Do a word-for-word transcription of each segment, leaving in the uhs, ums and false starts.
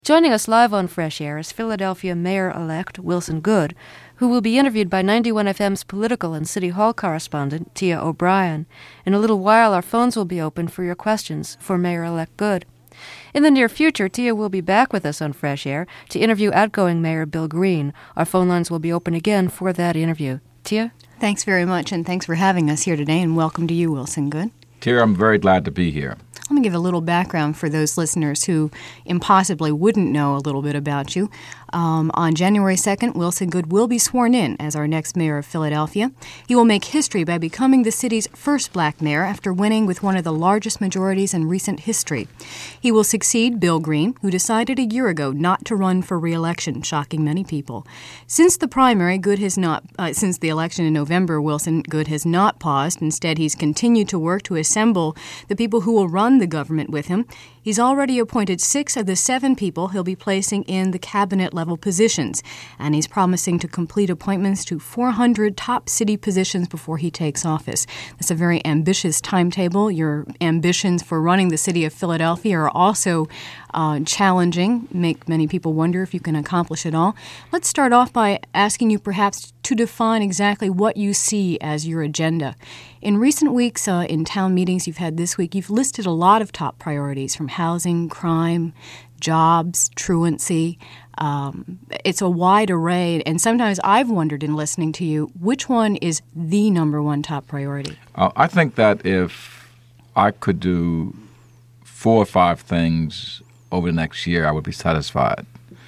Joining us live on Fresh Air is Philadelphia Mayor-elect Wilson Goode, who will be interviewed by ninety-one F M's political and City Hall correspondent Tia O'Brien. In a little while, our phones will be open for your questions for Mayor-elect Goode. In the near future, Tia will be back with us on Fresh Air to interview outgoing Mayor Bill Green. Our phone lines will be open again for that interview. Tia? Thanks very much, and thanks for having us here today, and welcome to you, Wilson Goode. Tia, I'm very glad to be here. Let me give a little background for those listeners who impossibly wouldn't know a little bit about you. Um, on January second, Wilson Goode will be sworn in as our next mayor of Philadelphia. He will make history by becoming the city's first black mayor after winning with one of the largest majorities in recent history. He will succeed Bill Green, who decided a year ago not to run for re-election, shocking many people. Since the primary, Goode has not, uh, since the election in November, Wilson Goode has not paused. Instead, he's continued to work to assemble the people who will run the government with him. He's already appointed six of the seven people he'll be placing in the cabinet-level positions, and he's promising to complete appointments to four hundred top city positions before he takes office. That's a very ambitious timetable. Your ambitions for running the city of Philadelphia are also uh, challenging, make many people wonder if you can accomplish it all. Let's start off by asking you perhaps to define exactly what you see as your agenda. In recent weeks, uh, in town meetings you've had this week, you've listed a lot of top priorities, from housing, crime, jobs, truancy. Um, it's a wide array, and sometimes I've wondered in listening to you, which one is the number one top priority? Uh, I think that if I could do four or five things over the next year, I would be satisfied.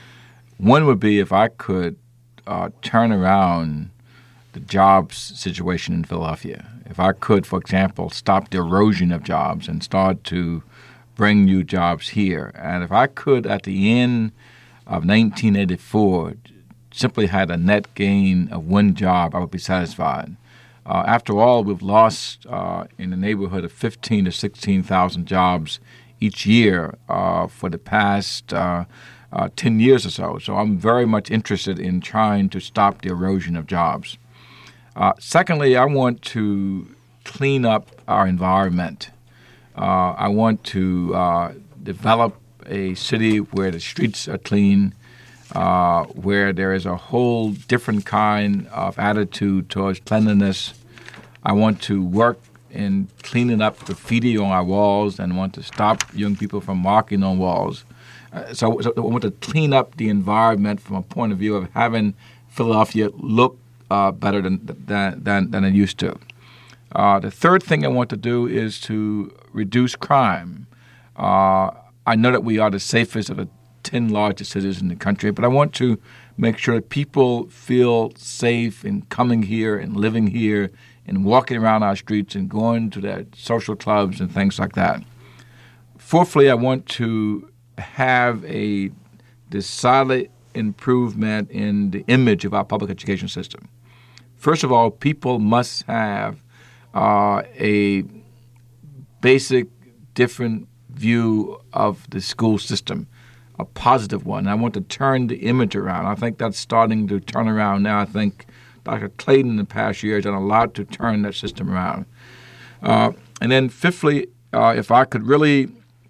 One would be if I could uh, turn around the jobs situation in Philadelphia. If I could, for example, stop the erosion of jobs and start to bring new jobs here. And if I could, at the end of nineteen eighty-four, simply had a net gain of one job, I would be satisfied. Uh, after all, we've lost uh, in the neighborhood of fifteen to sixteen thousand jobs each year uh, for the past uh, uh, ten years or so. So I'm very much interested in trying to stop the erosion of jobs. Uh, secondly, I want to clean up our environment. Uh, I want to uh, develop a city where the streets are clean, uh, where there is a whole different kind of attitude towards cleanliness. I want to work in cleaning up graffiti on our walls and want to stop young people from marking on walls. Uh, so, so I want to clean up the environment from a point of view of having Philadelphia look Uh, better than, than than than it used to. Uh, the third thing I want to do is to reduce crime. Uh, I know that we are the safest of the ten largest cities in the country, but I want to make sure that people feel safe in coming here and living here and walking around our streets and going to their social clubs and things like that. Fourthly, I want to have a decided improvement in the image of our public education system. First of all, people must have uh, a basic, different view of the school system, a positive one. I want to turn the image around. I think that's starting to turn around now. I think Doctor Clayton in the past year has done a lot to turn that system around. Uh, and then fifthly, uh, if I could really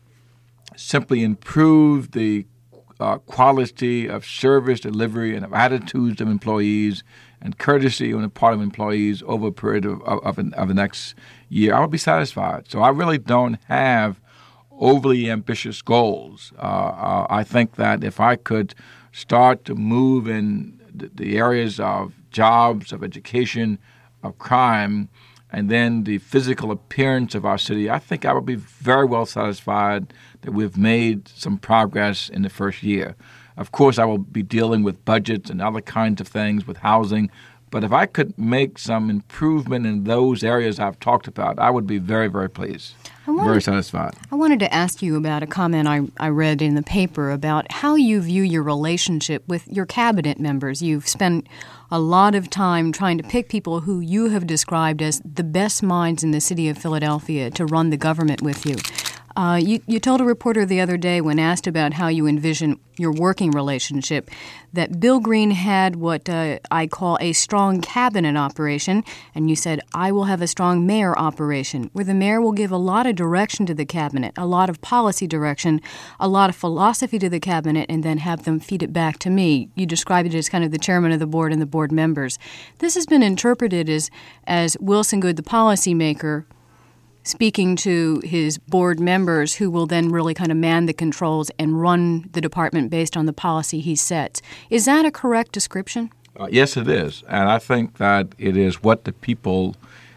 simply improve the Uh, quality of service delivery and of attitudes of employees and courtesy on the part of employees over a period of, of, of, of the next year, I would be satisfied. So I really don't have overly ambitious goals. Uh, uh, I think that if I could start to move in the, the areas of jobs, of education, of crime, and then the physical appearance of our city, I think I would be very well satisfied that we've made some progress in the first year. Of course, I will be dealing with budgets and other kinds of things, with housing. But if I could make some improvement in those areas I've talked about, I would be very, very pleased, wanted, very satisfied. I wanted to ask you about a comment I, I read in the paper about how you view your relationship with your cabinet members. You've spent a lot of time trying to pick people who you have described as the best minds in the city of Philadelphia to run the government with you. Uh, you, you told a reporter the other day when asked about how you envision your working relationship that Bill Green had what uh, I call a strong cabinet operation, and you said, I will have a strong mayor operation, where the mayor will give a lot of direction to the cabinet, a lot of policy direction, a lot of philosophy to the cabinet, and then have them feed it back to me. You described it as kind of the chairman of the board and the board members. This has been interpreted as, as Wilson Goode, the policymaker, speaking to his board members who will then really kind of man the controls and run the department based on the policy he sets. Is that a correct description? Uh, yes, it is. And I think that it is what the people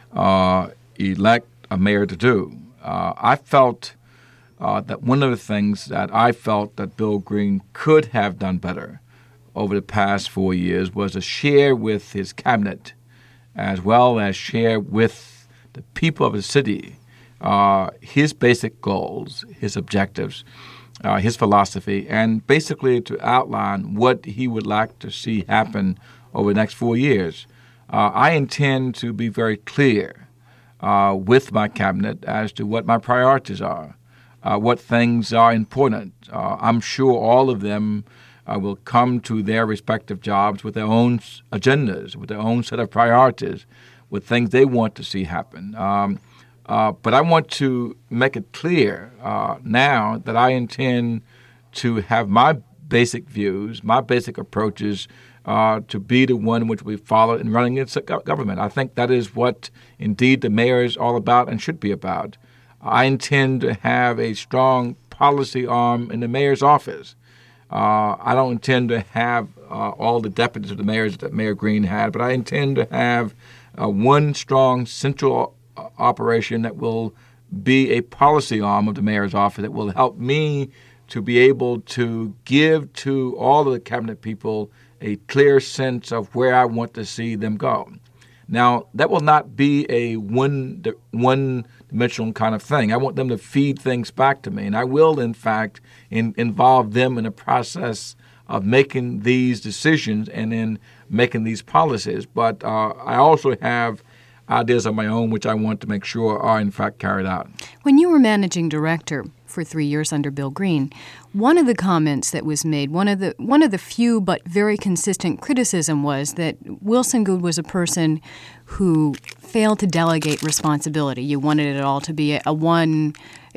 uh, elect a mayor to do. Uh, I felt uh, that one of the things that I felt that Bill Green could have done better over the past four years was to share with his cabinet as well as share with the people of the city, uh, his basic goals, his objectives, uh, his philosophy, and basically to outline what he would like to see happen over the next four years. Uh, I intend to be very clear uh, with my cabinet as to what my priorities are, uh, what things are important. Uh, I'm sure all of them uh, will come to their respective jobs with their own agendas, with their own set of priorities, with things they want to see happen. Um, uh, but I want to make it clear uh, now that I intend to have my basic views, my basic approaches uh, to be the one which we follow in running its government. I think that is what, indeed, the mayor is all about and should be about. I intend to have a strong policy arm in the mayor's office. Uh, I don't intend to have uh, all the deputies of the mayors that Mayor Green had, but I intend to have Uh, one strong central uh, operation that will be a policy arm of the mayor's office that will help me to be able to give to all of the cabinet people a clear sense of where I want to see them go. Now, that will not be a one, one-dimensional kind of thing. I want them to feed things back to me, and I will, in fact, in, involve them in the process of making these decisions and in making these policies. But uh, I also have ideas of my own which I want to make sure are, in fact, carried out. When you were managing director for three years under Bill Green, one of the comments that was made, one of the one of the few but very consistent criticism was that Wilson Goode was a person who failed to delegate responsibility. You wanted it all to be a, a one...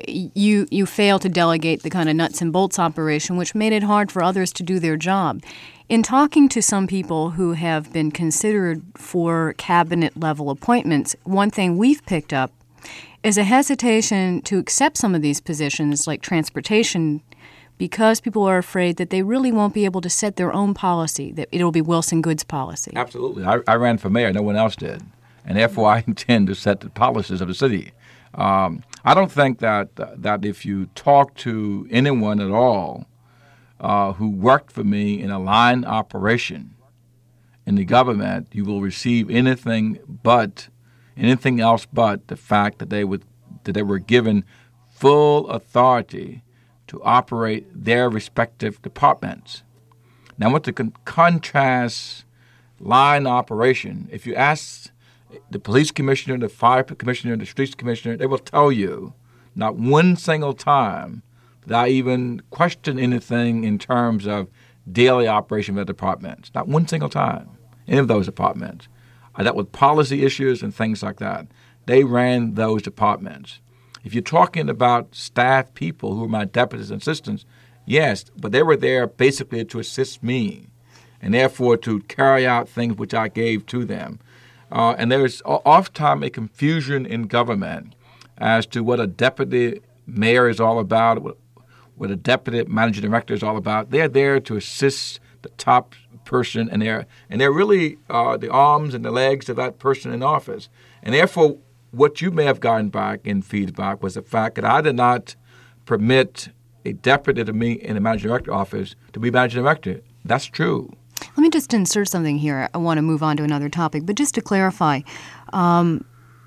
You you failed to delegate the kind of nuts and bolts operation, which made it hard for others to do their job. In talking to some people who have been considered for cabinet-level appointments, one thing we've picked up is a hesitation to accept some of these positions, like transportation, because people are afraid that they really won't be able to set their own policy, that it'll be Wilson Goode's policy. Absolutely. I, I ran for mayor. No one else did. And therefore, I intend to set the policies of the city. Um, I don't think that that if you talk to anyone at all uh, who worked for me in a line operation in the government, you will receive anything but anything else but the fact that they would that they were given full authority to operate their respective departments. Now, I want to con- contrast line operation. If you ask the police commissioner, the fire commissioner, the streets commissioner, they will tell you not one single time that I even question anything in terms of daily operation of the departments. Not one single time, any of those departments. I dealt with policy issues and things like that. They ran those departments. If you're talking about staff people who are my deputies and assistants, yes, but they were there basically to assist me and therefore to carry out things which I gave to them. Uh, and there's oftentimes a confusion in government as to what a deputy mayor is all about, what, what a deputy managing director is all about. They're there to assist the top person, and they're and they're really uh, the arms and the legs of that person in office. And therefore, what you may have gotten back in feedback was the fact that I did not permit a deputy to me in the managing director office to be managing director. That's true. Let me just insert something here. I want to move on to another topic, but just to clarify, um,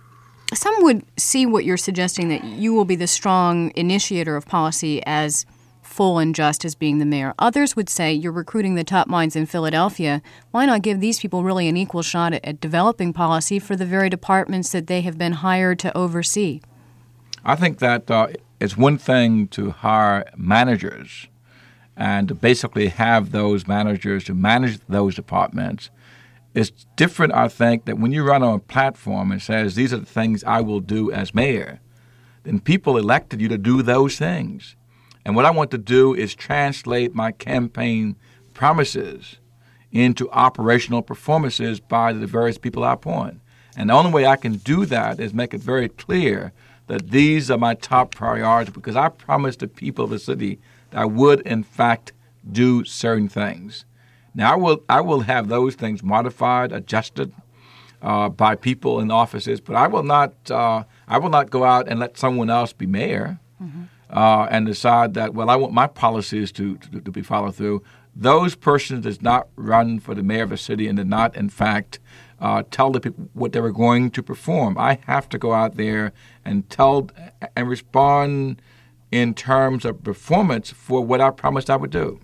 some would see what you're suggesting, that you will be the strong initiator of policy as full and just as being the mayor. Others would say you're recruiting the top minds in Philadelphia. Why not give these people really an equal shot at, at developing policy for the very departments that they have been hired to oversee? I think that uh, it's one thing to hire managers and to basically have those managers to manage those departments. It's different, I think, that when you run on a platform and says, these are the things I will do as mayor, then people elected you to do those things. And what I want to do is translate my campaign promises into operational performances by the various people I appoint. And the only way I can do that is make it very clear that these are my top priorities, because I promised the people of the city that I would, in fact, do certain things. Now, I will I will have those things modified, adjusted uh, by people in offices, but I will not uh, I will not go out and let someone else be mayor mm-hmm. uh, and decide that, well, I want my policies to, to, to be followed through. Those persons did not run for the mayor of the city and did not, in fact, uh, tell the people what they were going to perform. I have to go out there and tell and respond in terms of performance for what I promised I would do.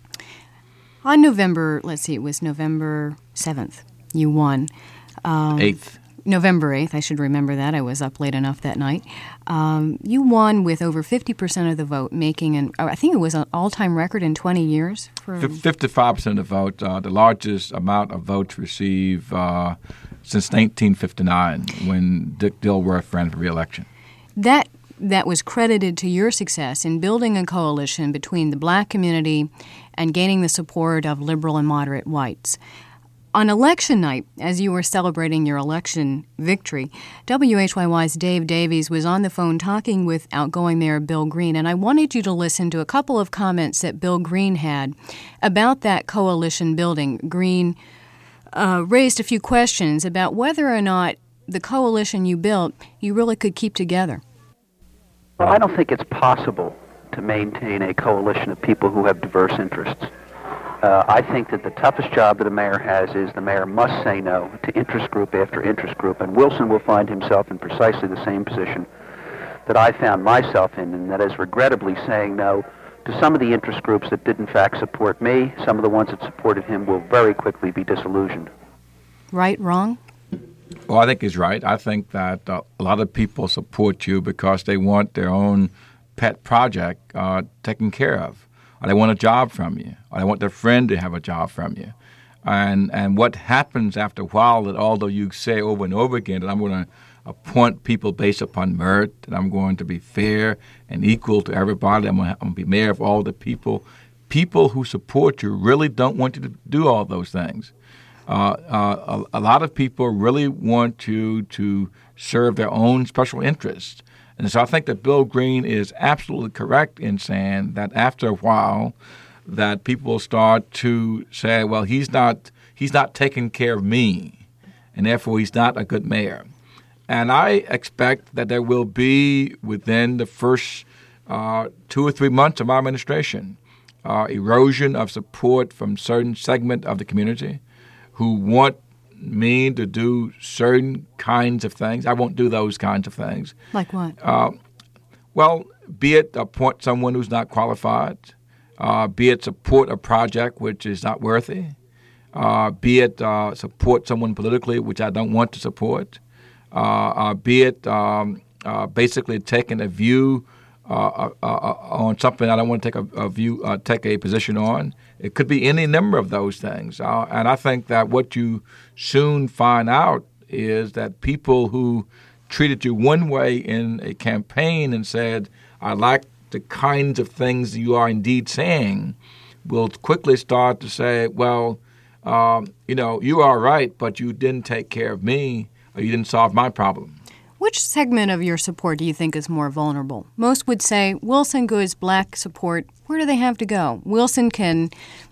On November, let's see, it was November seventh, you won. Um, eighth. November eighth, I should remember that. I was up late enough that night. Um, you won with over fifty percent of the vote, making an, I think it was an all-time record in twenty years. For fifty-five percent of the vote, uh, the largest amount of votes received uh, since nineteen fifty-nine when Dick Dilworth ran for re-election. That that was credited to your success in building a coalition between the black community and gaining the support of liberal and moderate whites. On election night, as you were celebrating your election victory, W H Y Y's Dave Davies was on the phone talking with outgoing Mayor Bill Green, and I wanted you to listen to a couple of comments that Bill Green had about that coalition building. Green uh, raised a few questions about whether or not the coalition you built you really could keep together. Well, I don't think it's possible to maintain a coalition of people who have diverse interests. Uh, I think that the toughest job that a mayor has is the mayor must say no to interest group after interest group, and Wilson will find himself in precisely the same position that I found myself in, and that is regrettably saying no to some of the interest groups that did in fact support me. Some of the ones that supported him will very quickly be disillusioned. Right, wrong? Well, I think he's right. I think that uh, a lot of people support you because they want their own pet project uh, taken care of, or they want a job from you, or they want their friend to have a job from you. And and what happens after a while, that although you say over and over again that I'm going to appoint people based upon merit, that I'm going to be fair and equal to everybody, I'm going to, I'm going to be mayor of all the people, people who support you really don't want you to do all those things. Uh, uh, a, a lot of people really want you to serve their own special interests. And so I think that Bill Green is absolutely correct in saying that after a while that people start to say, well, he's not he's not taking care of me, and therefore he's not a good mayor. And I expect that there will be, within the first uh, two or three months of my administration, uh, erosion of support from certain segment of the community who want me to do certain kinds of things. I won't do those kinds of things. Like what? Uh, well, be it appoint someone who's not qualified, uh, be it support a project which is not worthy, uh, be it uh, support someone politically which I don't want to support, uh, uh, be it um, uh, basically taking a view uh, uh, uh, on something I don't want to take a, a view, uh, take a position on. It could be any number of those things. Uh, and I think that what you soon find out is that people who treated you one way in a campaign and said, I like the kinds of things you are indeed saying, will quickly start to say, well, um, you know, you are right, but you didn't take care of me, or you didn't solve my problem. Which segment of your support do you think is more vulnerable? Most would say Wilson Good's black support, where do they have to go? Wilson can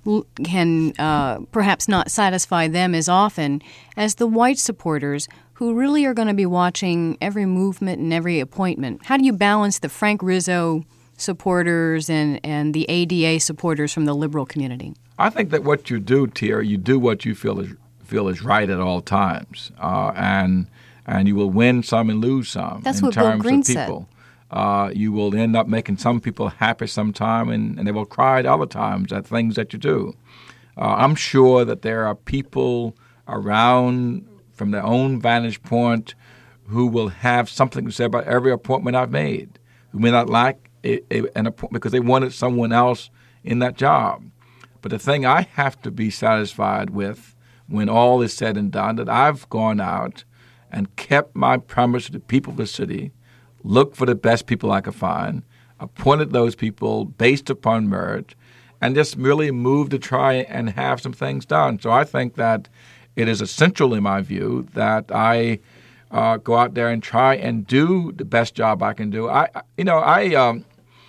can uh, perhaps not satisfy them as often as the white supporters who really are going to be watching every movement and every appointment. How do you balance the Frank Rizzo supporters and, and the A D A supporters from the liberal community? I think that what you do, Tia, you do what you feel is feel is right at all times, uh, and and you will win some and lose some. That's in what terms Bill Green of people. Said. Uh, you will end up making some people happy sometime, and, and they will cry at other times at things that you do. Uh, I'm sure that there are people around from their own vantage point who will have something to say about every appointment I've made, who may not like a, a, an appointment because they wanted someone else in that job. But the thing I have to be satisfied with when all is said and done, that I've gone out and kept my promise to the people of the city, looked for the best people I could find, appointed those people based upon merit, and just really moved to try and have some things done. So I think that it is essential, in my view, that I uh, go out there and try and do the best job I can do. I, you know, I, um,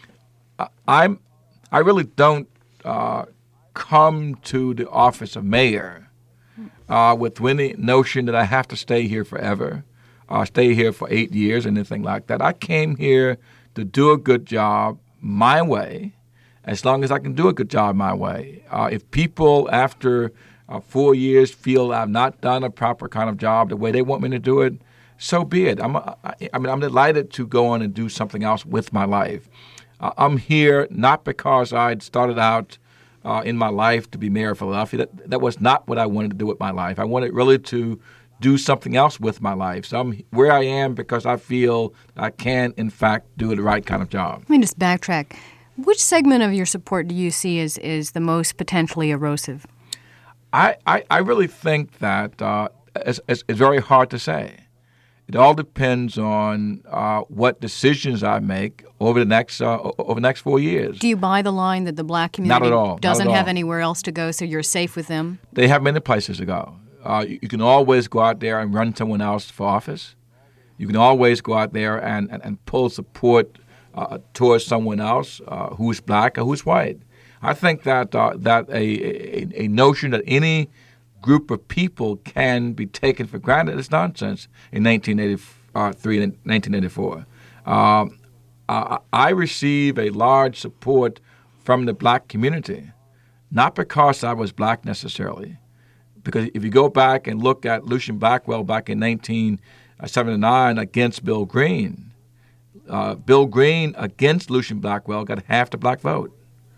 I'm, I really don't uh, come to the office of mayor uh, with any notion that I have to stay here forever, uh, stay here for eight years, or anything like that. I came here to do a good job my way, as long as I can do a good job my way. Uh, if people after uh, four years feel I've not done a proper kind of job the way they want me to do it, so be it. I'm, I, I mean, I'm delighted to go on and do something else with my life. Uh, I'm here not because I'd started out uh, in my life to be mayor of Philadelphia. That, that was not what I wanted to do with my life. I wanted really to do something else with my life. So I'm where I am because I feel I can, in fact, do the right kind of job. Let me just backtrack. Which segment of your support do you see as is the most potentially erosive? I, I, I really think that uh, it's, it's, it's very hard to say. It all depends on uh, what decisions I make over the next uh, over the next four years. Do you buy the line that the black community Not at all. doesn't Not at have all. anywhere else to go, so you're safe with them? They have many places to go. Uh, you, you can always go out there and run someone else for office. You can always go out there and, and, and pull support uh, towards someone else uh, who's black or who's white. I think that uh, that a, a, a notion that any group of people can be taken for granted is nonsense in nineteen eighty-three and nineteen eighty-four. Um, I, I receive a large support from the black community, not because I was black necessarily, because if you go back and look at Lucien Blackwell back in nineteen seventy-nine against Bill Green, uh, Bill Green against Lucien Blackwell got half the black vote.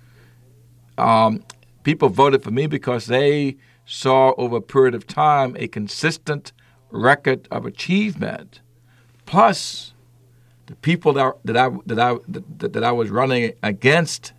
Um, people voted for me because they saw over a period of time a consistent record of achievement, plus the people that, that I that I that, that I was running against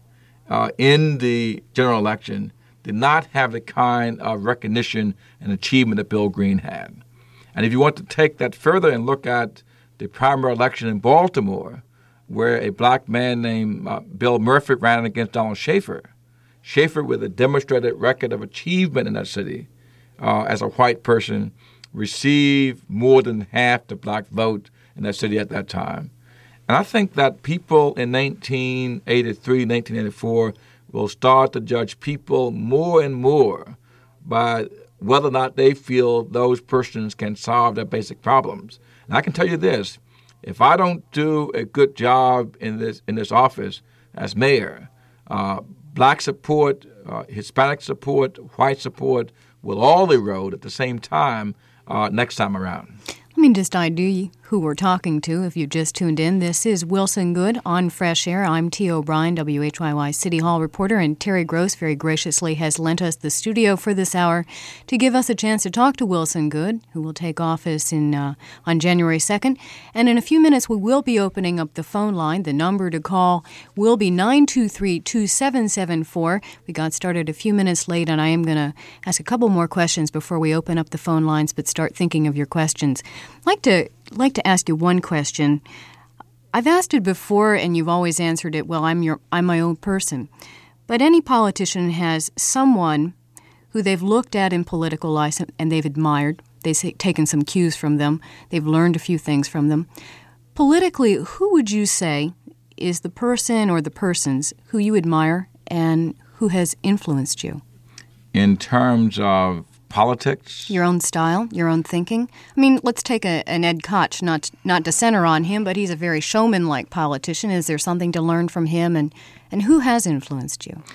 uh, in the general election did not have the kind of recognition and achievement that Bill Green had. And if you want to take that further and look at the primary election in Baltimore, where a black man named uh, Bill Murphy ran against Donald Schaefer, Schaefer, with a demonstrated record of achievement in that city uh, as a white person, received more than half the black vote in that city at that time. And I think that people in nineteen eighty-three, nineteen eighty-four will start to judge people more and more by whether or not they feel those persons can solve their basic problems. And I can tell you this, if I don't do a good job in this in this office as mayor, uh, black support, uh, Hispanic support, white support will all erode at the same time uh, next time around. Let me just I D who we're talking to if you just tuned in. This is Wilson Goode on Fresh Air. I'm T. O'Brien, W H Y Y City Hall reporter, and Terry Gross very graciously has lent us the studio for this hour to give us a chance to talk to Wilson Goode, who will take office in uh, on January second. And in a few minutes, we will be opening up the phone line. The number to call will be nine two three, two seven seven four. We got started a few minutes late, and I am going to ask a couple more questions before we open up the phone lines, but start thinking of your questions. I'd like to like to ask you one question. I've asked it before, and you've always answered it, well, I'm your I'm my own person. But any politician has someone who they've looked at in political life and they've admired. They've taken some cues from them. They've learned a few things from them. Politically, who would you say is the person or the persons who you admire and who has influenced you? In terms of politics? Your own style, your own thinking. I mean, let's take a, an Ed Koch, not not to center on him, but he's a very showman-like politician. Is there something to learn from him, and, and who has influenced you?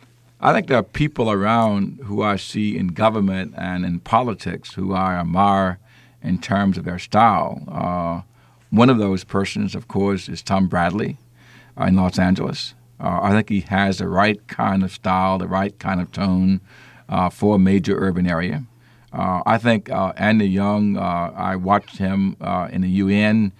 I think there are people around who I see in government and in politics who I admire in terms of their style. Uh, one of those persons, of course, is Tom Bradley uh, in Los Angeles. Uh, I think he has the right kind of style, the right kind of tone, Uh, for a major urban area. Uh, I think uh, Andy Young, uh, I watched him uh, in the U N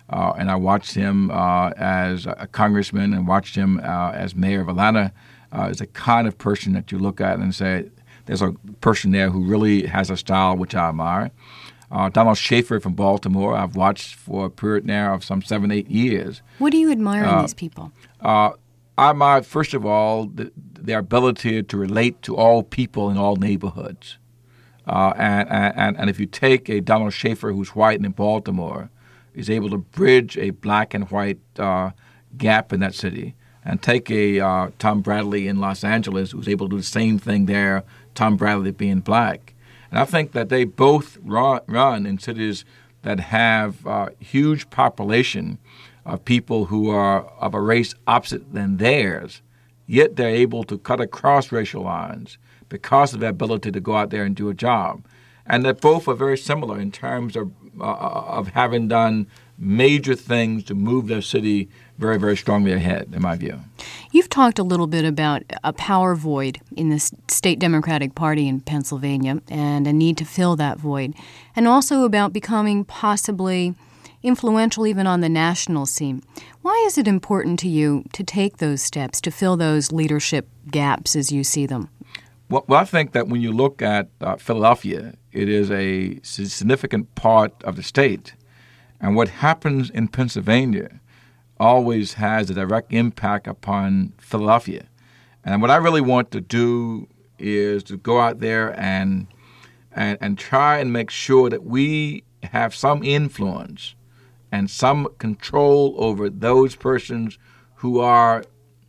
uh, and I watched him uh, as a congressman and watched him uh, as mayor of Atlanta, uh, is the kind of person that you look at and say, there's a person there who really has a style which I admire. Uh, Donald Schaefer from Baltimore, I've watched for a period now of some seven, eight years. What do you admire uh, in these people? Uh, I admire, first of all, the, their ability to relate to all people in all neighborhoods. Uh, and, and, and if you take a Donald Schaefer who's white and in Baltimore, is able to bridge a black and white uh, gap in that city, and take a uh, Tom Bradley in Los Angeles who's able to do the same thing there, Tom Bradley being black. And I think that they both run, run in cities that have uh, huge population of people who are of a race opposite than theirs, yet they're able to cut across racial lines because of their ability to go out there and do a job. And that both are very similar in terms of, uh, of having done major things to move their city very, very strongly ahead, in my view. You've talked a little bit about a power void in the state Democratic Party in Pennsylvania and a need to fill that void, and also about becoming possibly influential even on the national scene. Why is it important to you to take those steps, to fill those leadership gaps as you see them? Well, well I think that when you look at uh, Philadelphia, it is a significant part of the state. And what happens in Pennsylvania always has a direct impact upon Philadelphia. And what I really want to do is to go out there and and, and try and make sure that we have some influence and some control over those persons who are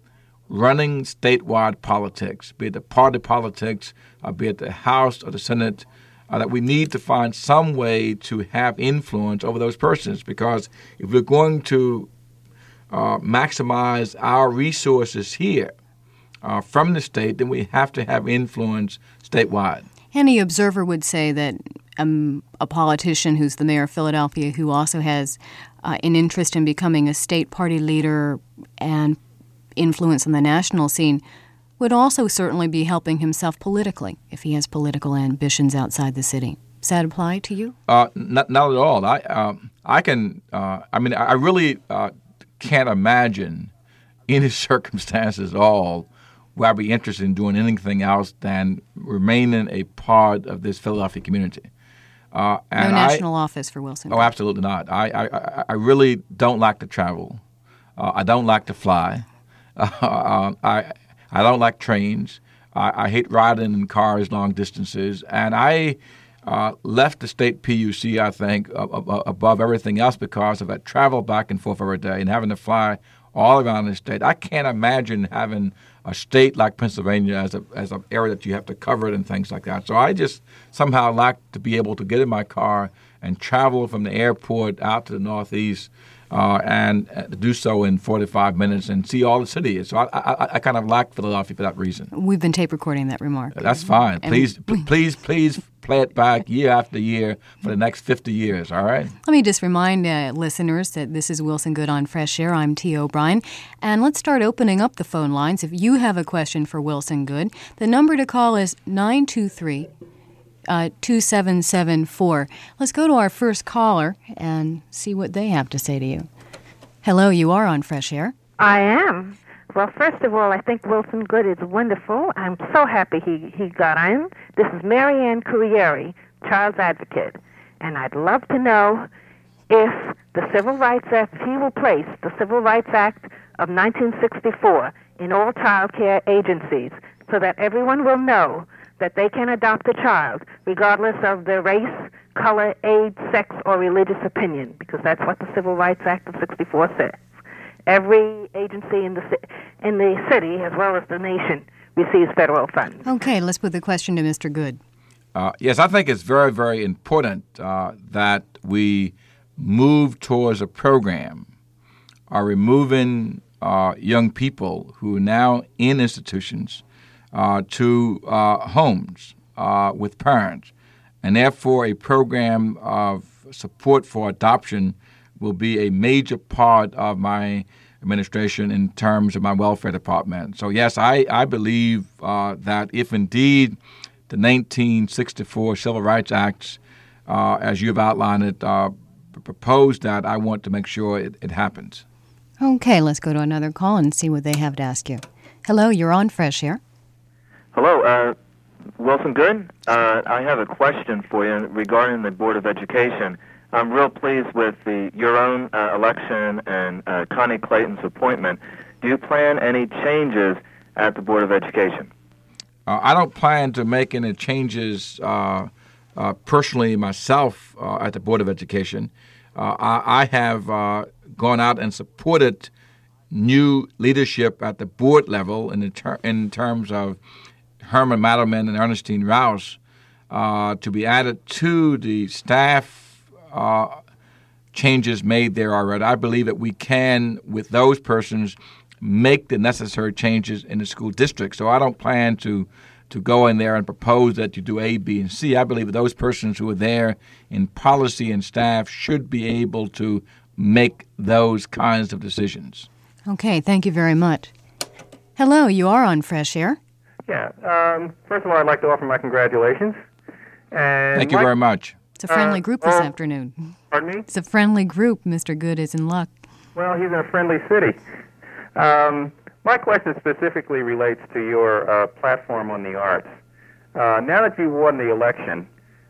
running statewide politics, be it the party politics, or be it the House or the Senate, uh, that we need to find some way to have influence over those persons. Because if we're going to uh, maximize our resources here uh, from the state, then we have to have influence statewide. Any observer would say that um, a politician who's the mayor of Philadelphia, who also has uh, an interest in becoming a state party leader and influence on the national scene, would also certainly be helping himself politically if he has political ambitions outside the city. Does that apply to you? Uh, not, not at all. I um, I can. Uh, I mean, I really uh, can't imagine any circumstances at all where I'd be interested in doing anything else than remaining a part of this Philadelphia community. Uh, no national I, office for Wilson. Oh, absolutely not. I I, I really don't like to travel. Uh, I don't like to fly. Uh, I I don't like trains. I, I hate riding in cars long distances. And I uh, left the state P U C, I think, ab- ab- above everything else because of that travel back and forth every day and having to fly all around the state. I can't imagine having a state like Pennsylvania as a as an area that you have to cover it and things like that. So I just somehow like to be able to get in my car and travel from the airport out to the Northeast uh, and uh, do so in forty-five minutes and see all the city. So I, I, I kind of like Philadelphia for that reason. We've been tape recording that remark. That's fine. Please, p- please, please play it back year after year for the next fifty years, all right? Let me just remind uh, listeners that this is Wilson Goode on Fresh Air. I'm T. O'Brien. And let's start opening up the phone lines. If you have a question for Wilson Goode, the number to call is nine two three, two seven seven four. Let's go to our first caller and see what they have to say to you. Hello, you are on Fresh Air. I am. Well, first of all, I think Wilson Goode is wonderful. I'm so happy he, he got in. This is Marianne Curieri, child's advocate. And I'd love to know if the Civil Rights Act, if he will place the Civil Rights Act of nineteen sixty-four in all child care agencies so that everyone will know that they can adopt a child regardless of their race, color, age, sex, or religious opinion, because that's what the Civil Rights Act of sixty-four says. Every agency in the in the city, as well as the nation, receives federal funds. Okay, let's put the question to Mister Goode. Uh, yes, I think it's very, very important uh, that we move towards a program of removing uh, young people who are now in institutions uh, to uh, homes uh, with parents, and therefore a program of support for adoption will be a major part of my administration in terms of my welfare department. So, yes, I, I believe uh, that if indeed the nineteen sixty-four Civil Rights Act, uh, as you've outlined it, uh, proposed that, I want to make sure it, it happens. Okay, let's go to another call and see what they have to ask you. Hello, you're on Fresh Air. Hello, uh, Wilson Good. Uh, I have a question for you regarding the Board of Education. I'm real pleased with the your own uh, election and uh, Connie Clayton's appointment. Do you plan any changes at the Board of Education? Uh, I don't plan to make any changes uh, uh, personally myself uh, at the Board of Education. Uh, I, I have uh, gone out and supported new leadership at the board level in, the ter- in terms of Herman Madelman and Ernestine Rouse uh, to be added to the staff uh, changes made there already. I believe that we can, with those persons, make the necessary changes in the school district. So I don't plan to to go in there and propose that you do A, B, and C. I believe that those persons who are there in policy and staff should be able to make those kinds of decisions. Okay, thank you very much. Hello, you are on Fresh Air. Yeah. Um, first of all, I'd like to offer my congratulations. And Thank you my, very much. It's a friendly uh, group this uh, afternoon. Pardon me? It's a friendly group. Mister Good is in luck. Well, he's in a friendly city. Um, my question specifically relates to your uh, platform on the arts. Uh, now that you've won the election,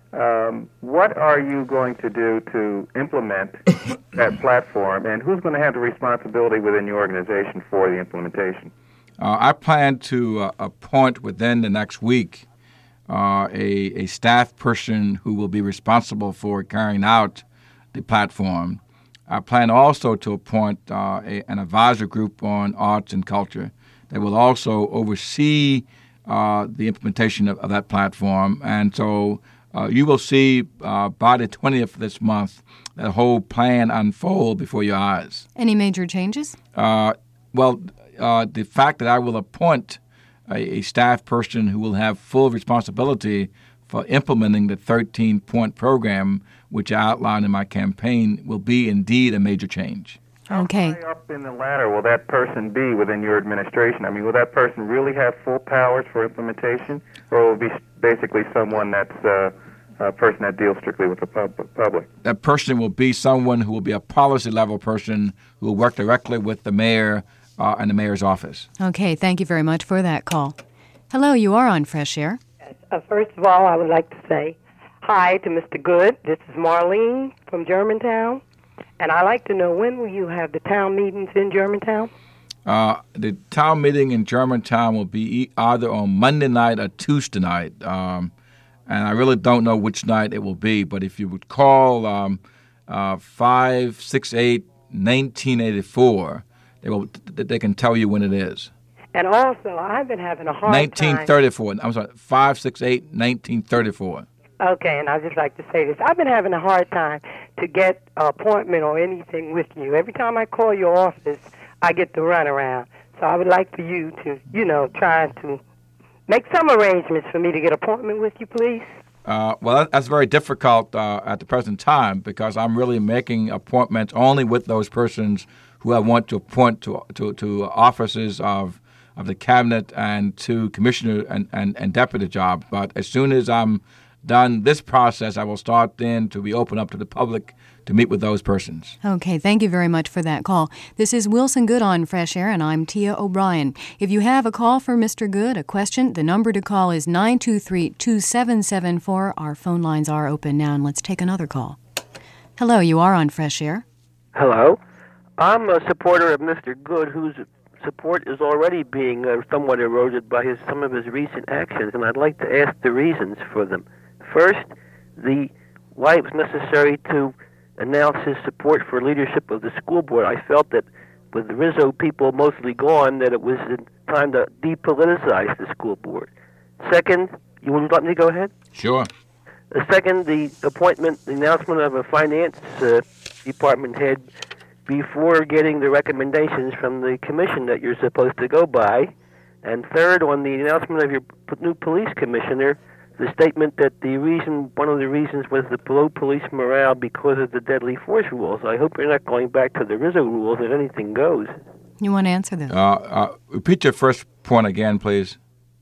um, what are you going to do to implement that platform, and who's going to have the responsibility within your organization for the implementation? Uh, I plan to uh, appoint within the next week uh, a, a staff person who will be responsible for carrying out the platform. I plan also to appoint uh, a, an advisor group on arts and culture that will also oversee uh, the implementation of, of that platform. And so uh, you will see uh, by the twentieth of this month the whole plan unfold before your eyes. Any major changes? Uh, well, uh, the fact that I will appoint a, a staff person who will have full responsibility for implementing the thirteen-point program, which I outlined in my campaign, will be indeed a major change. Okay. How high up in the ladder will that person be within your administration? I mean, will that person really have full powers for implementation, or will it be basically someone that's uh, a person that deals strictly with the pub- public? That person will be someone who will be a policy-level person who will work directly with the mayor uh, and the mayor's office. Okay, thank you very much for that call. Hello, you are on Fresh Air. Uh, first of all, I would like to say hi to Mister Good. This is Marlene from Germantown. And I'd like to know, when will you have the town meetings in Germantown? Uh, the town meeting in Germantown will be either on Monday night or Tuesday night. Um, and I really don't know which night it will be. But if you would call um, uh, five six eight, nineteen eighty-four, they, will, they can tell you when it is. And also, I've been having a hard nineteen thirty-four. time. I'm sorry, five six eight, nineteen thirty-four. Okay, and I'd just like to say this. I've been having a hard time to get an appointment or anything with you. Every time I call your office, I get the runaround. So I would like for you to, you know, try to make some arrangements for me to get an appointment with you, please. Uh, well, that's very difficult uh, at the present time because I'm really making appointments only with those persons who I want to appoint to to, to offices of of the cabinet and to commissioner and, and, and deputy jobs. But as soon as I'm done this process, I will start then to be open up to the public to meet with those persons. Okay, thank you very much for that call. This is Wilson Good on Fresh Air, and I'm Tia O'Brien. If you have a call for Mister Good, a question, the number to call is nine two three, two seven seven four. Our phone lines are open now, and let's take another call. Hello, you are on Fresh Air. Hello. I'm a supporter of Mister Good, whose support is already being uh, somewhat eroded by his, some of his recent actions, and I'd like to ask the reasons for them. First, the why it was necessary to announce his support for leadership of the school board. I felt that with the Rizzo people mostly gone, that it was time to depoliticize the school board. Second, you would let me go ahead? Sure. The second, the appointment, the announcement of a finance uh, department head before getting the recommendations from the commission that you're supposed to go by. And third, on the announcement of your p- new police commissioner, the statement that the reason, one of the reasons was the low police morale because of the deadly force rules. I hope you're not going back to the Rizzo rules that anything goes. You want to answer this? Uh, uh, repeat your first point again, please.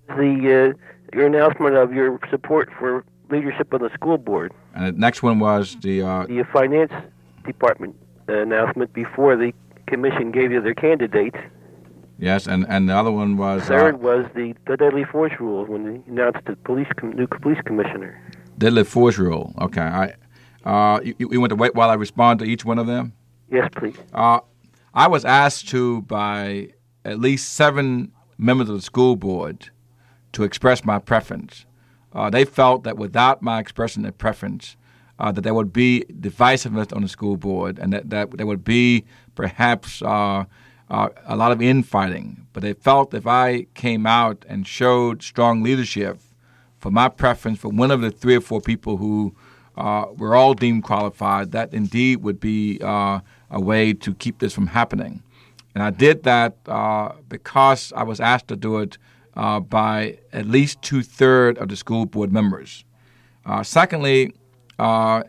The uh, your announcement of your support for leadership of the school board. And the next one was the... Uh, the finance Department uh, announcement before the commission gave you their candidates. Yes, and, and the other one was... Third uh, was the, the deadly force rule when they announced the police com- new police commissioner. Deadly force rule. Okay. I, uh, you, you want to wait while I respond to each one of them? Yes, please. Uh, I was asked to by at least seven members of the school board to express my preference. Uh, they felt that without my expressing their preference, uh, that there would be divisiveness on the school board and that, that there would be perhaps uh, uh, a lot of infighting. But they felt if I came out and showed strong leadership for my preference for one of the three or four people who uh, were all deemed qualified, that indeed would be uh, a way to keep this from happening. And I did that uh, because I was asked to do it uh, by at least two-thirds of the school board members. Uh, secondly, uh,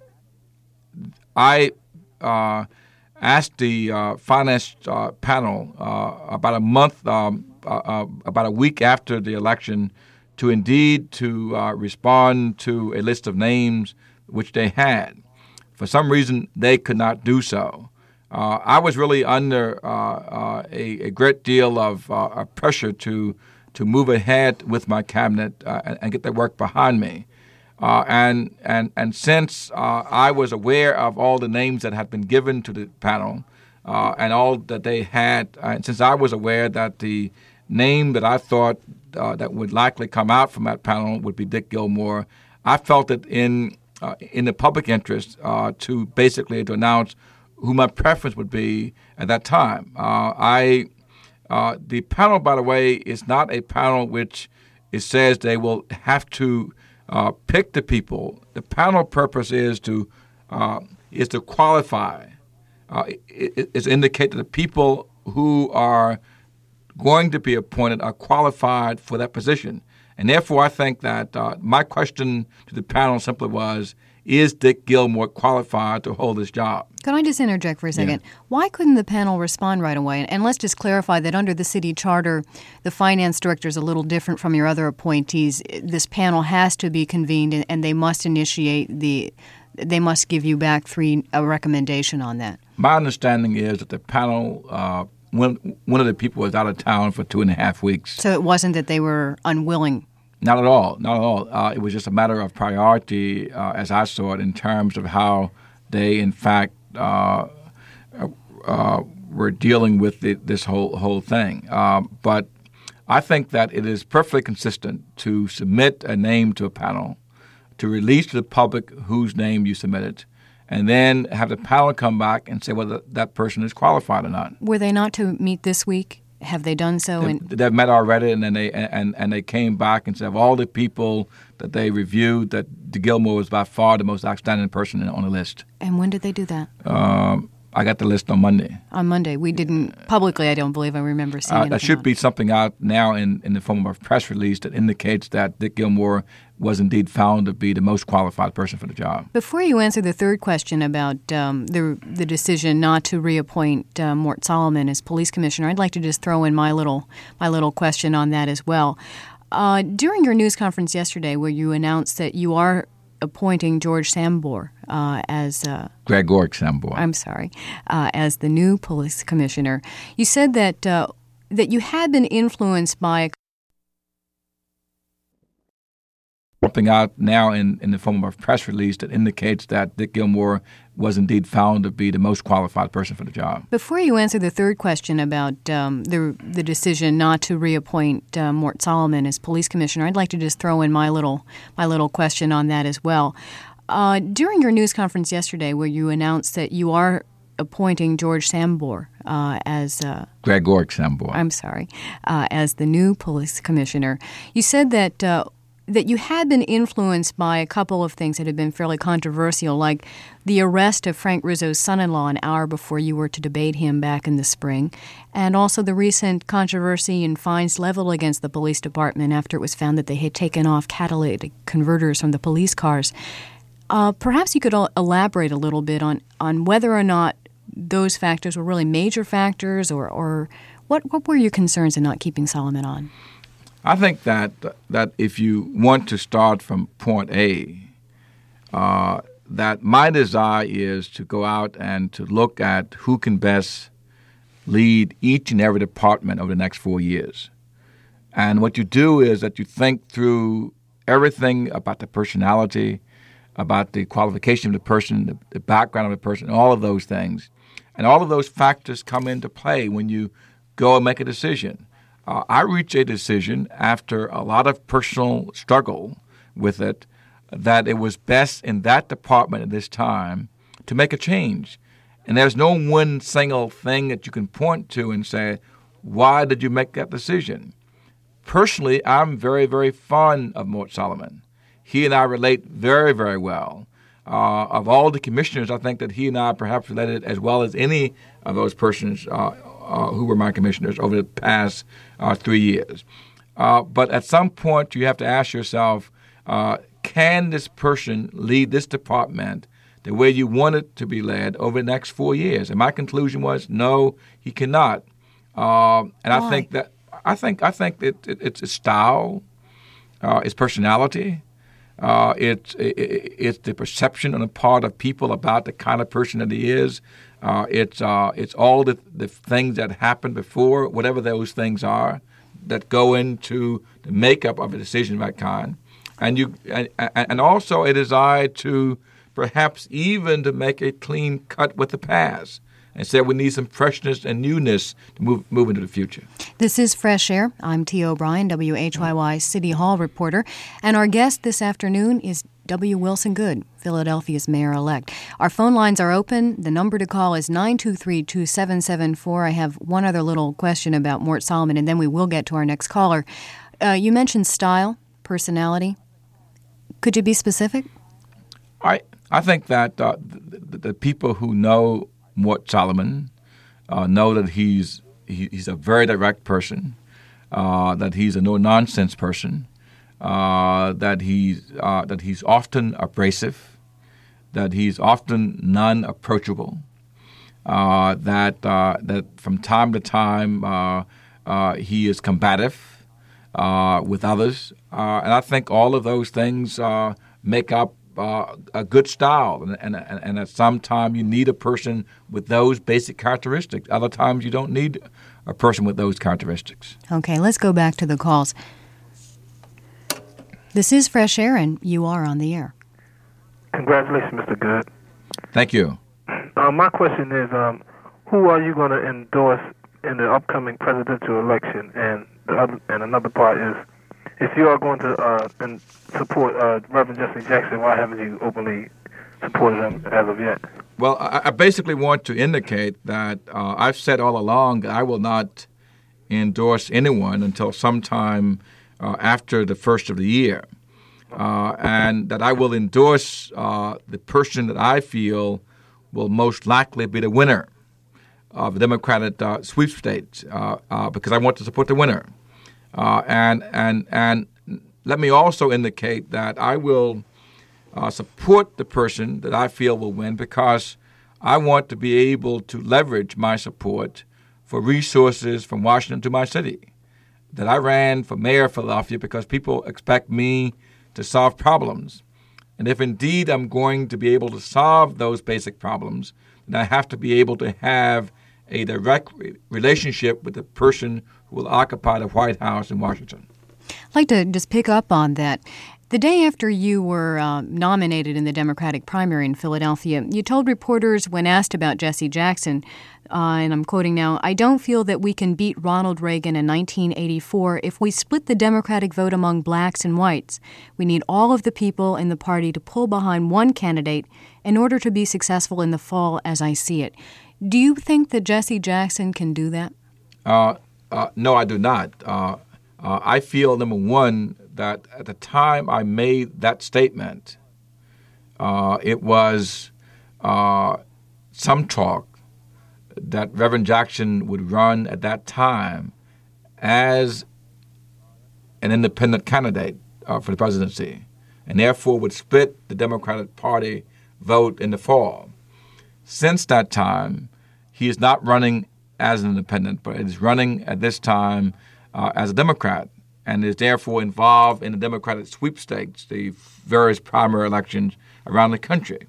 I uh, asked the uh, finance uh, panel uh, about a month, um, uh, uh, about a week after the election, to indeed to uh, respond to a list of names which they had. For some reason, they could not do so. Uh, I was really under uh, uh, a, a great deal of uh, pressure to to move ahead with my cabinet uh, and, and get that work behind me. Uh, and and and since uh, I was aware of all the names that had been given to the panel uh, and all that they had, uh, and since I was aware that the name that I thought uh, that would likely come out from that panel would be Dick Gilmore, I felt it in uh, in the public interest uh, to basically to announce who my preference would be at that time. Uh, I uh, the panel, by the way, is not a panel which it says they will have to uh, pick the people. The panel purpose is to uh, is to qualify. Uh, it, it's indicate that the people who are going to be appointed are qualified for that position. And therefore, I think that uh, my question to the panel simply was, is Dick Gilmore qualified to hold this job? Can I just interject for a second? Yeah. Why couldn't the panel respond right away? And let's just clarify that under the city charter, the finance director is a little different from your other appointees. This panel has to be convened, and they must initiate the, they must give you back three a recommendation on that. My understanding is that the panel, uh, one, one of the people was out of town for two and a half weeks. So it wasn't that they were unwilling. Not at all, not at all. Uh, it was just a matter of priority, uh, as I saw it, in terms of how they, in fact, uh, uh, were dealing with the, this whole whole thing. Uh, but I think that it is perfectly consistent to submit a name to a panel, to release to the public whose name you submitted, and then have the panel come back and say whether that person is qualified or not. Were they not to meet this week? Have they done so? They, they've met already, and then they and, and they came back and said of all the people that they reviewed, that Dick Gilmore was by far the most outstanding person on the list. And when did they do that? Um, I got the list on Monday. On Monday. We didn't, publicly, I don't believe I remember seeing uh, anything. There should on. be something out now in, in the form of a press release that indicates that Dick Gilmore was indeed found to be the most qualified person for the job. Before you answer the third question about um, the the decision not to reappoint uh, Mort Solomon as police commissioner, I'd like to just throw in my little my little question on that as well. Uh, during your news conference yesterday, where you announced that you are appointing George Sambor uh, as uh, Gregoric Sambor. I'm sorry, uh, as the new police commissioner, you said that uh, that you had been influenced by a something out now in, in the form of a press release that indicates that Dick Gilmore was indeed found to be the most qualified person for the job. Before you answer the third question about um, the the decision not to reappoint uh, Mort Solomon as police commissioner, I'd like to just throw in my little my little question on that as well. Uh, during your news conference yesterday, where you announced that you are appointing George Sambor uh, as uh, Gregoric Sambor. I'm sorry, uh, as the new police commissioner, you said that. Uh, that you had been influenced by a couple of things that had been fairly controversial, like the arrest of Frank Rizzo's son-in-law an hour before you were to debate him back in the spring, and also the recent controversy and fines leveled against the police department after it was found that they had taken off catalytic converters from the police cars. Uh, perhaps you could elaborate a little bit on, on whether or not those factors were really major factors, or, or what, what were your concerns in not keeping Solomon on? I think that that if you want to start from point A, uh, that my desire is to go out and to look at who can best lead each and every department over the next four years. And what you do is that you think through everything about the personality, about the qualification of the person, the, the background of the person, all of those things. And all of those factors come into play when you go and make a decision. Uh, I reach a decision after a lot of personal struggle with it that it was best in that department at this time to make a change. And there's no one single thing that you can point to and say, why did you make that decision? Personally, I'm very, very fond of Mort Solomon. He and I relate very, very well. Uh, of all the commissioners, I think that he and I perhaps related as well as any of those persons uh, uh, who were my commissioners over the past uh, three years. Uh, but at some point, you have to ask yourself, uh, can this person lead this department the way you want it to be led over the next four years? And my conclusion was, no, he cannot. Uh, and Why? I think that I think I think it, it, it's his style, uh, his personality. Uh, it's it, it's the perception on the part of people about the kind of person that he is. Uh, it's uh, it's all the, the things that happened before, whatever those things are, that go into the makeup of a decision of that kind, and you and, and also a desire to perhaps even to make a clean cut with the past. And said we need some freshness and newness to move move into the future. This is Fresh Air. I'm T. O'Brien, W H Y Y City Hall reporter. And our guest this afternoon is W. Wilson Goode, Philadelphia's mayor-elect. Our phone lines are open. The number to call is nine two three, two seven seven four. I have one other little question about Mort Solomon, and then we will get to our next caller. Uh, you mentioned style, personality. Could you be specific? I, I think that uh, the, the people who know Mort Solomon uh, know that he's he, he's a very direct person, uh, that he's a no-nonsense person, uh, that he's uh, that he's often abrasive, that he's often non-approachable, uh, that uh, that from time to time uh, uh, he is combative uh, with others, uh, and I think all of those things uh, make up Uh, a good style, and, and, and at some time you need a person with those basic characteristics. Other times you don't need a person with those characteristics. Okay, let's go back to the calls. This is Fresh Air, and you are on the air. Congratulations, Mister Goode. Thank you. Uh, my question is, um, who are you going to endorse in the upcoming presidential election? And the other, and another part is, if you are going to uh, and support uh, Reverend Jesse Jackson, why haven't you openly supported him as of yet? Well, I, I basically want to indicate that uh, I've said all along that I will not endorse anyone until sometime uh, after the first of the year, uh, and that I will endorse uh, the person that I feel will most likely be the winner of the Democratic uh, sweepstakes, uh, uh, because I want to support the winner. Uh, and and and let me also indicate that I will uh, support the person that I feel will win, because I want to be able to leverage my support for resources from Washington to my city. That I ran for mayor of Philadelphia because people expect me to solve problems. And if indeed I'm going to be able to solve those basic problems, then I have to be able to have a direct re- relationship with the person who will occupy the White House in Washington. I'd like to just pick up on that. The day after you were uh, nominated in the Democratic primary in Philadelphia, you told reporters when asked about Jesse Jackson, uh, and I'm quoting now, "I don't feel that we can beat Ronald Reagan in nineteen eighty-four if we split the Democratic vote among blacks and whites. We need all of the people in the party to pull behind one candidate in order to be successful in the fall, as I see it." Do you think that Jesse Jackson can do that? Uh, uh, no, I do not. Uh, uh, I feel, number one, that at the time I made that statement, uh, it was uh, some talk that Reverend Jackson would run at that time as an independent candidate uh, for the presidency, and therefore would split the Democratic Party vote in the fall. Since that time, he is not running as an independent, but is running at this time uh, as a Democrat, and is therefore involved in the Democratic sweepstakes, the various primary elections around the country.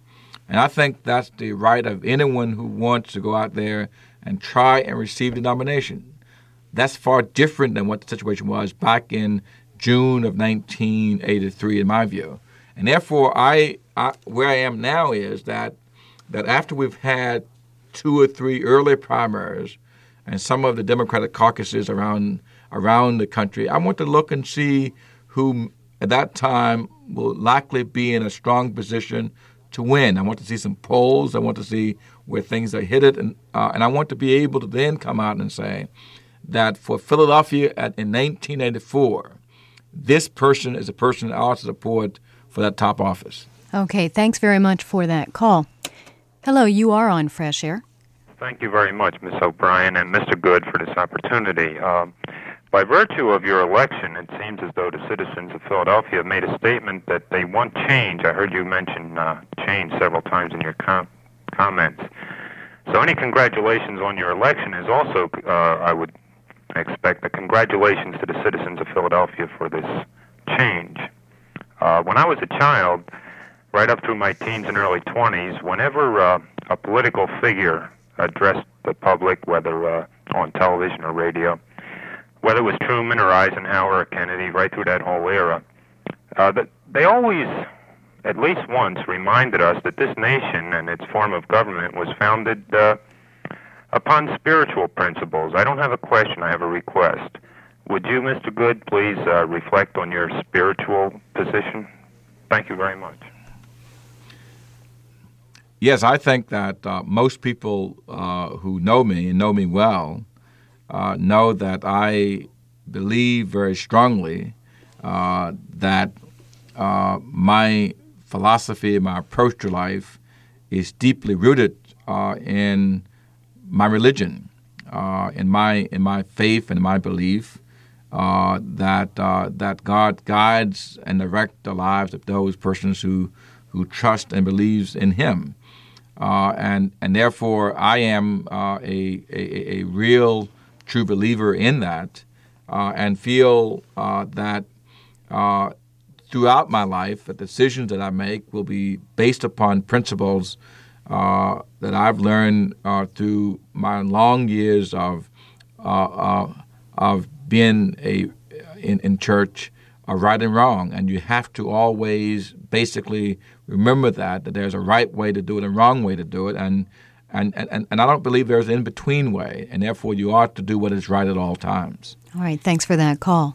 And I think that's the right of anyone who wants to go out there and try and receive the nomination. That's far different than what the situation was back in June of nineteen eighty-three, in my view. And therefore, I, I where I am now is that that after we've had two or three early primaries and some of the Democratic caucuses around around the country, I want to look and see who at that time will likely be in a strong position to win. I want to see some polls. I want to see where things are headed, and uh, and I want to be able to then come out and say that for Philadelphia at, in nineteen eighty-four, this person is a person that I ought to support for that top office. Okay, thanks very much for that call. Hello, you are on Fresh Air. Thank you very much, Miz O'Brien and Mister Good, for this opportunity. Um, by virtue of your election, it seems as though the citizens of Philadelphia have made a statement that they want change. I heard you mention uh, change several times in your com- comments. So any congratulations on your election is also, uh, I would expect, a congratulations to the citizens of Philadelphia for this change. Uh, when I was a child, right up through my teens and early twenties, whenever uh, a political figure addressed the public, whether uh, on television or radio, whether it was Truman or Eisenhower or Kennedy, right through that whole era, uh, that they always, at least once, reminded us that this nation and its form of government was founded uh, upon spiritual principles. I don't have a question, I have a request. Would you, Mister Good, please uh, reflect on your spiritual position? Thank you very much. Yes, I think that uh, most people uh, who know me and know me well uh, know that I believe very strongly uh, that uh, my philosophy, my approach to life is deeply rooted uh, in my religion, uh, in my in my faith and my belief uh, that uh, that God guides and directs the lives of those persons who who trust and believes in Him. Uh, and and therefore, I am uh, a, a a real, true believer in that, uh, and feel uh, that uh, throughout my life, the decisions that I make will be based upon principles uh, that I've learned uh, through my long years of uh, uh, of being a in, in church, uh, right and wrong, and you have to always basically remember that, that there's a right way to do it and a wrong way to do it, and and, and, and I don't believe there's an in-between way, and therefore you ought to do what is right at all times. All right, thanks for that call.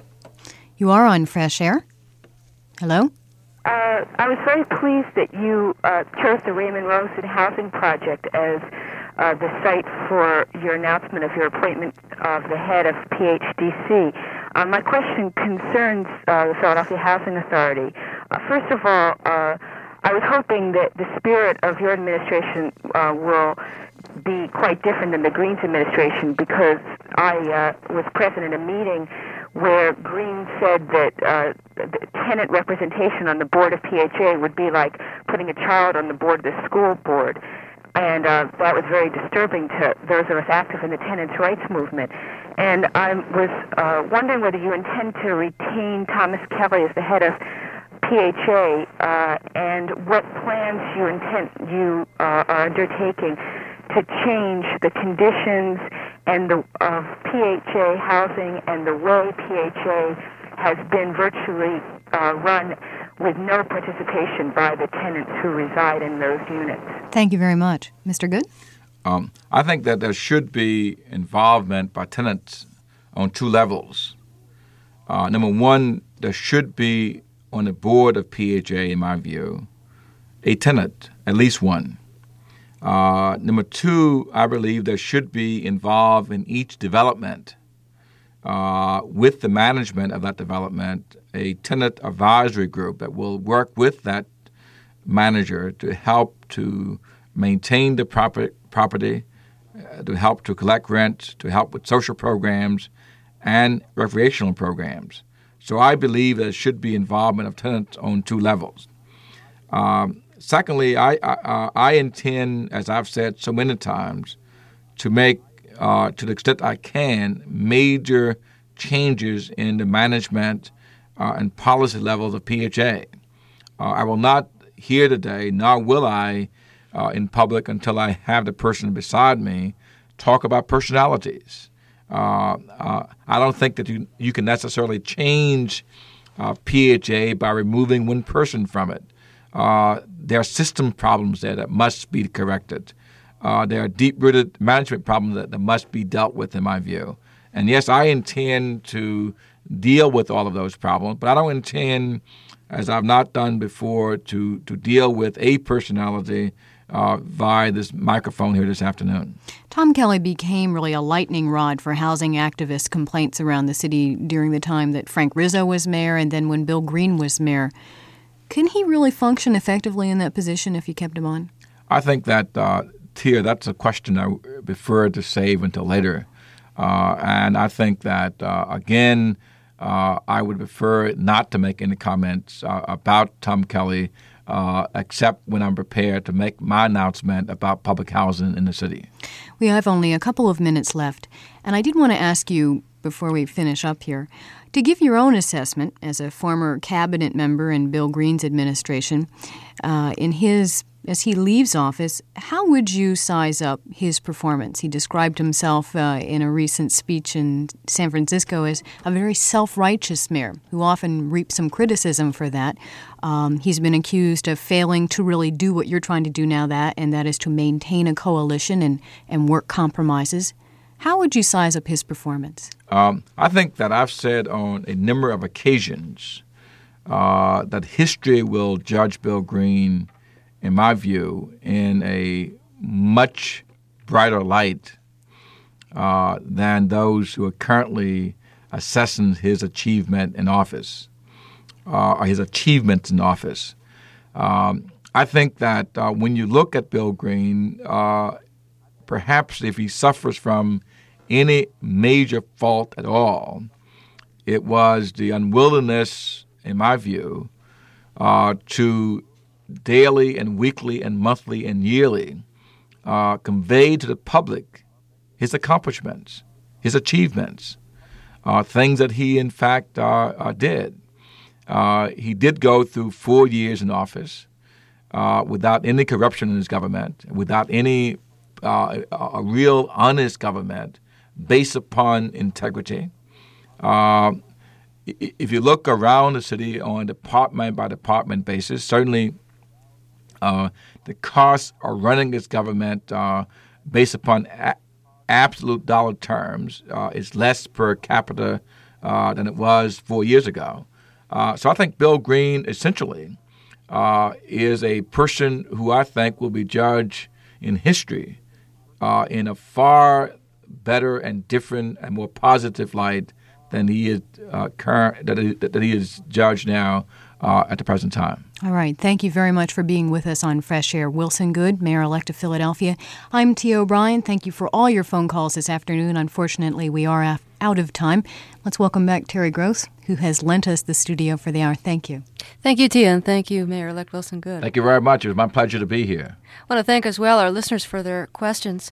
You are on Fresh Air. Hello? Uh, I was very pleased that you uh, chose the Raymond Rosen Housing Project as uh, the site for your announcement of your appointment of the head of P H D C. Uh, my question concerns uh, the Philadelphia Housing Authority. Uh, first of all, uh, I was hoping that the spirit of your administration uh, will be quite different than the Greens administration, because I uh, was present in a meeting where Green said that uh, the tenant representation on the board of P H A would be like putting a child on the board of the school board. And uh, that was very disturbing to those of us active in the tenants' rights movement. And I was uh, wondering whether you intend to retain Thomas Kelly as the head of P H A, uh, and what plans you intend you uh, are undertaking to change the conditions and the of P H A housing and the way P H A has been virtually uh, run with no participation by the tenants who reside in those units. Thank you very much. Mister Good? Um, I think that there should be involvement by tenants on two levels. Uh, number one, there should be on the board of P H A, in my view, a tenant, at least one. Uh, number two, I believe there should be involved in each development uh, with the management of that development, a tenant advisory group that will work with that manager to help to maintain the proper, property, uh, to help to collect rent, to help with social programs and recreational programs. So I believe there should be involvement of tenants on two levels. Um, secondly, I, I, I intend, as I've said so many times, to make, uh, to the extent I can, major changes in the management uh, and policy levels of P H A. Uh, I will not here today, nor will I uh, in public until I have the person beside me talk about personalities. Uh, uh, I don't think that you, you can necessarily change uh, P H A by removing one person from it. Uh, there are system problems there that must be corrected. Uh, there are deep-rooted management problems that, that must be dealt with, in my view. And yes, I intend to deal with all of those problems, but I don't intend, as I've not done before, to, to deal with a personality uh, via this microphone here this afternoon. Tom Kelly became really a lightning rod for housing activist complaints around the city during the time that Frank Rizzo was mayor and then when Bill Green was mayor. Can he really function effectively in that position if you kept him on? I think that, uh, Tia, that's a question I prefer to save until later. Uh, and I think that, uh, again, uh, I would prefer not to make any comments uh, about Tom Kelly uh, except when I'm prepared to make my announcement about public housing in the city. We have only a couple of minutes left, and I did want to ask you, before we finish up here, to give your own assessment as a former cabinet member in Bill Green's administration. Uh, in his As he leaves office, how would you size up his performance? He described himself uh, in a recent speech in San Francisco as a very self-righteous mayor who often reaps some criticism for that. Um, he's been accused of failing to really do what you're trying to do now, that and that is to maintain a coalition and, and work compromises. How would you size up his performance? Um, I think that I've said on a number of occasions uh, that history will judge Bill Green, in my view, in a much brighter light uh, than those who are currently assessing his achievement in office, uh, or his achievements in office. Um, I think that uh, when you look at Bill Green, uh, perhaps if he suffers from any major fault at all, it was the unwillingness, in my view, uh, to daily and weekly and monthly and yearly uh, convey to the public his accomplishments, his achievements, uh, things that he, in fact, uh, uh, did. Uh, he did go through four years in office uh, without any corruption in his government, without any uh, a real honest government based upon integrity. Uh, if you look around the city on department-by-department basis, certainly Uh, the costs of running this government uh, based upon a- absolute dollar terms uh, is less per capita uh, than it was four years ago. Uh, so I think Bill Green essentially uh, is a person who I think will be judged in history uh, in a far better and different and more positive light than he is uh, current that he, that he is judged now uh, at the present time. All right. Thank you very much for being with us on Fresh Air. Wilson Goode, Mayor-elect of Philadelphia. I'm Tia O'Brien. Thank you for all your phone calls this afternoon. Unfortunately, we are af- out of time. Let's welcome back Terry Gross, who has lent us the studio for the hour. Thank you. Thank you, Tia, and thank you, Mayor-elect Wilson Goode. Thank you very much. It was my pleasure to be here. I want to thank as well our listeners for their questions.